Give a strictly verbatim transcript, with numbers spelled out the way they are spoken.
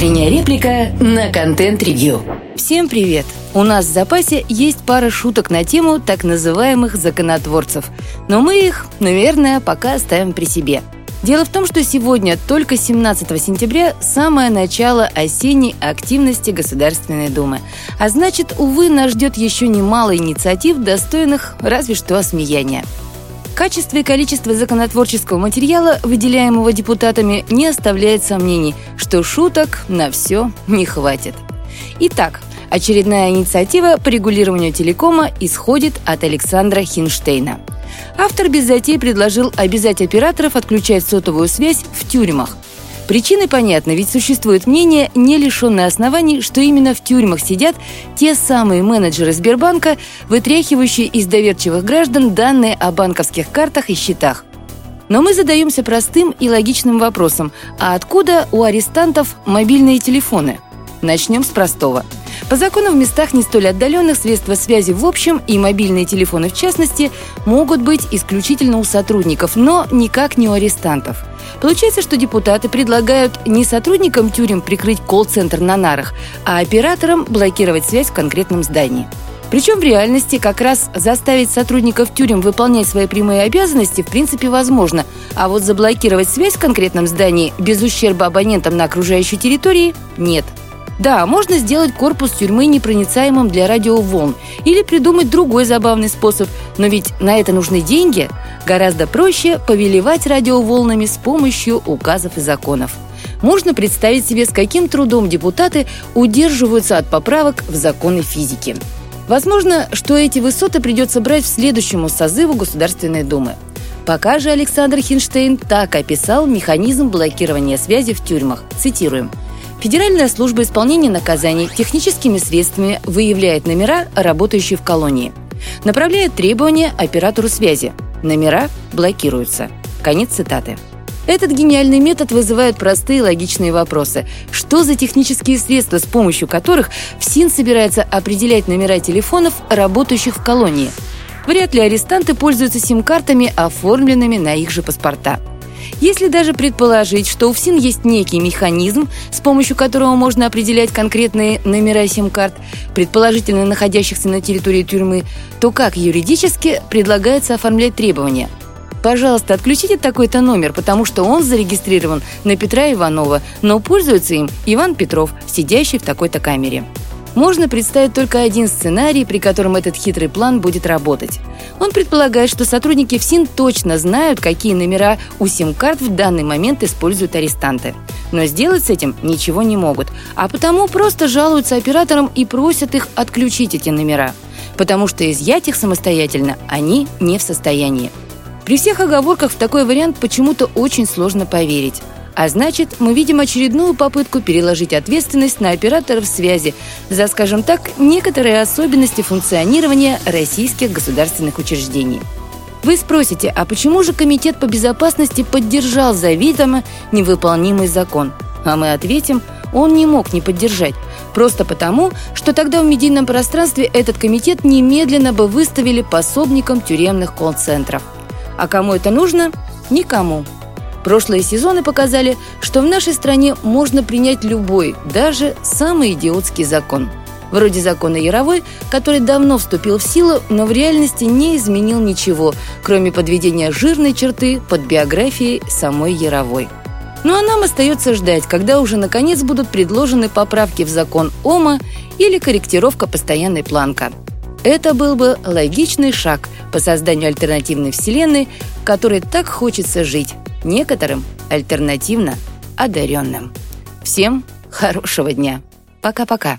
Утренняя реплика на контент-ревью. Всем привет! У нас в запасе есть пара шуток на тему так называемых законотворцев. Но мы их, наверное, пока оставим при себе. Дело в том, что сегодня, только семнадцатого сентября, самое начало осенней активности Государственной Думы. А значит, увы, нас ждет еще немало инициатив, достойных разве что осмеяния. Качество и количество законотворческого материала, выделяемого депутатами, не оставляет сомнений, что шуток на все не хватит. Итак, очередная инициатива по регулированию телекома исходит от Александра Хинштейна. Автор без затей предложил обязать операторов отключать сотовую связь в тюрьмах. Причины понятны, ведь существует мнение, не лишенное оснований, что именно в тюрьмах сидят те самые менеджеры Сбербанка, вытряхивающие из доверчивых граждан данные о банковских картах и счетах. Но мы задаемся простым и логичным вопросом: а откуда у арестантов мобильные телефоны? Начнем с простого. По закону в местах не столь отдаленных средства связи в общем и мобильные телефоны в частности могут быть исключительно у сотрудников, но никак не у арестантов. Получается, что депутаты предлагают не сотрудникам тюрем прикрыть колл-центр на нарах, а операторам блокировать связь в конкретном здании. Причем в реальности как раз заставить сотрудников тюрем выполнять свои прямые обязанности в принципе возможно, а вот заблокировать связь в конкретном здании без ущерба абонентам на окружающей территории – нет. Да, можно сделать корпус тюрьмы непроницаемым для радиоволн или придумать другой забавный способ, но ведь на это нужны деньги. Гораздо проще повелевать радиоволнами с помощью указов и законов. Можно представить себе, с каким трудом депутаты удерживаются от поправок в законы физики. Возможно, что эти высоты придется брать в следующему созыву Государственной Думы. Пока же Александр Хинштейн так описал механизм блокирования связи в тюрьмах. Цитируем. Федеральная служба исполнения наказаний техническими средствами выявляет номера, работающие в колонии. Направляет требования оператору связи. Номера блокируются. Конец цитаты. Этот гениальный метод вызывает простые логичные вопросы. Что за технические средства, с помощью которых ФСИН собирается определять номера телефонов, работающих в колонии? Вряд ли арестанты пользуются сим-картами, оформленными на их же паспорта. Если даже предположить, что у ФСИН есть некий механизм, с помощью которого можно определять конкретные номера сим-карт, предположительно находящихся на территории тюрьмы, то как юридически предлагается оформлять требования? Пожалуйста, отключите такой-то номер, потому что он зарегистрирован на Петра Иванова, но пользуется им Иван Петров, сидящий в такой-то камере. Можно представить только один сценарий, при котором этот хитрый план будет работать. Он предполагает, что сотрудники ФСИН точно знают, какие номера у сим-карт в данный момент используют арестанты. Но сделать с этим ничего не могут, а потому просто жалуются операторам и просят их отключить эти номера, потому что изъять их самостоятельно они не в состоянии. При всех оговорках в такой вариант почему-то очень сложно поверить. А значит, мы видим очередную попытку переложить ответственность на операторов связи за, скажем так, некоторые особенности функционирования российских государственных учреждений. Вы спросите, а почему же Комитет по безопасности поддержал заведомо невыполнимый закон? А мы ответим, он не мог не поддержать. Просто потому, что тогда в медийном пространстве этот комитет немедленно бы выставили пособником тюремных колл-центров. А кому это нужно? Никому. Прошлые сезоны показали, что в нашей стране можно принять любой, даже самый идиотский закон. Вроде закона Яровой, который давно вступил в силу, но в реальности не изменил ничего, кроме подведения жирной черты под биографией самой Яровой. Ну а нам остается ждать, когда уже наконец будут предложены поправки в закон ОМА или корректировка постоянной планка. Это был бы логичный шаг по созданию альтернативной вселенной, в которой так хочется жить. Некоторым альтернативно одаренным. Всем хорошего дня. Пока-пока.